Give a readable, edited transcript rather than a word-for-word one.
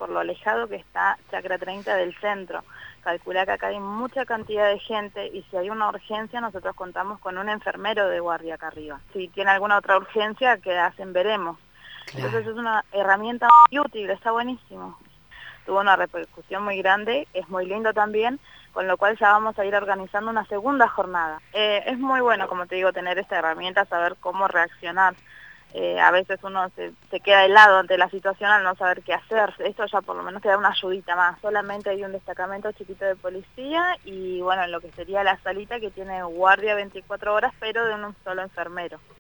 por lo alejado que está Chacra 30 del centro. Calcula que acá hay mucha cantidad de gente y si hay una urgencia nosotros contamos con un enfermero de guardia acá arriba. Si tiene alguna otra urgencia, que hacen veremos. Claro. Entonces es una herramienta muy útil, está buenísimo. Tuvo una repercusión muy grande, es muy lindo también, con lo cual ya vamos a ir organizando una segunda jornada. Es muy bueno, como te digo, tener esta herramienta, saber cómo reaccionar. A veces uno se queda helado ante la situación al no saber qué hacer. Esto ya por lo menos te da una ayudita más. Solamente hay un destacamento chiquito de policía y bueno, lo que sería la salita que tiene guardia 24 horas, pero de un solo enfermero.